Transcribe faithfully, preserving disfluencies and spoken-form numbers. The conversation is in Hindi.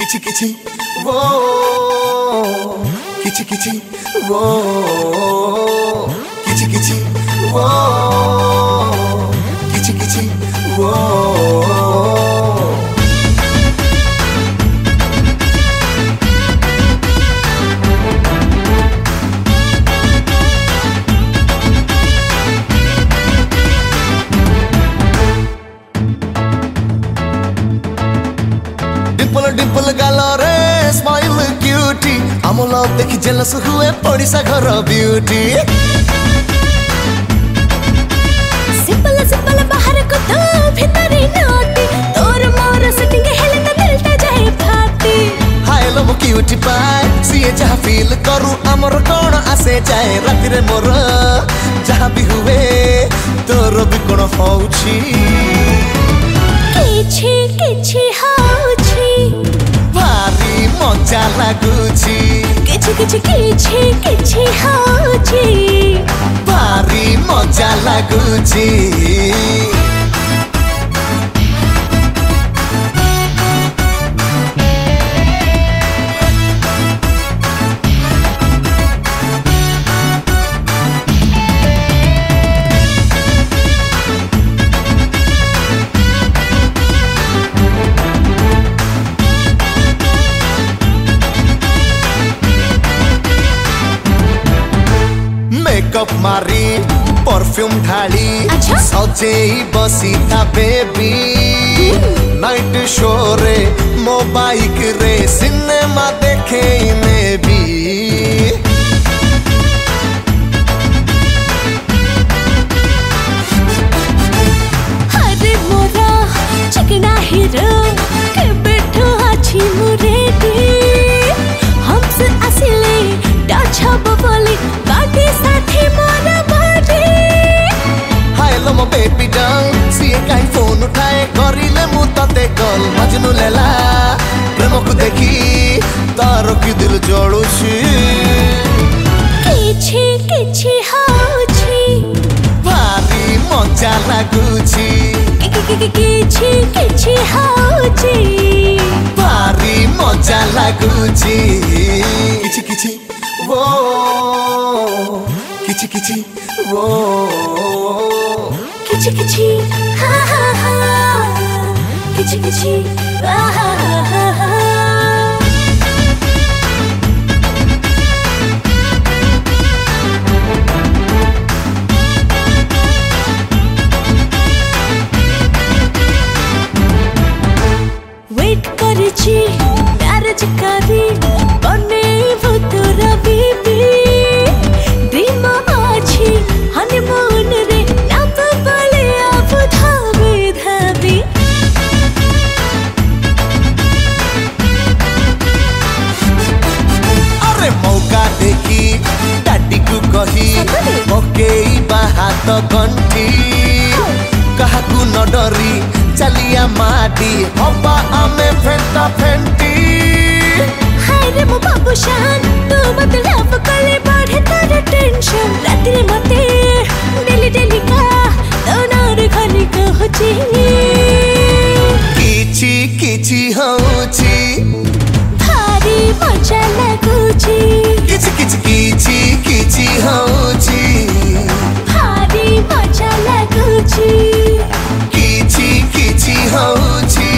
किछि किछि वो किछि किछि वो किछि किछि वो किछि किछि वो डिम्पल डिम्पल गालो रे स्माइल क्यूटी आमल देखि जेलस हुए पड़िसा घर ब्यूटी सिंपल सिंपल बाहर को तो भीतर नोटी तोर मोर सेटिंग हेले तो दिलता जाए फाटी हाय लो मो क्यूटी पाए सीए जहा फील करू अमर कोण आसे जाए राति रे मोर जहा भी हुए तोर भी कोण होउची किछि किछि होउची भारी मजा लागुची किछि किछि किछि किछि होउची भारी मजा लागुची मेकअप मारी परफ्यूम ढाली अच्छा? सजेई बसी था बेबी नाइट शो रे मो बाइक रे सिनेमा देखे में भी अरे मोरा चिकना हीरो के बैठो अच्छी मुरेडी हमसे असली डाचा बबली बाटी साथी मोरा बाटी हाय लो मो बेबी डॉल सीए काई फोन उठाए करिले मु तते कॉल मजनू लेला प्रेम को देखी तारो की दिल जोड़ुछी किछि किछि होउची भारी मजा लागुची किछि किछि होउची भारी मजा लागुची किछि किछि वो किछि किछि वो किछि किछि हा हा हा किछि किछि आ हा हा हा वेट करिछि मैरिज करी बने भूतरा बीबी ड्रीम अछि हनीमून रे नाप बले अब धाबी धाबी अरे मौका देखी डाडी को कही सତରେ? पकेई बाहात गंठी काहाकू न डरी चलिया माटी हवा आमे फेंटा फेंटी हाय रे मो बाबू शान तू मत लव कले बढ़े तार टेंशन राति रे मते डेली डेली का तो नार खाली कहची किछि किछि होउची भारी मजा लागुची किछि किछि किछि किछि होउची भारी मजा लागुची किछि किछि होउची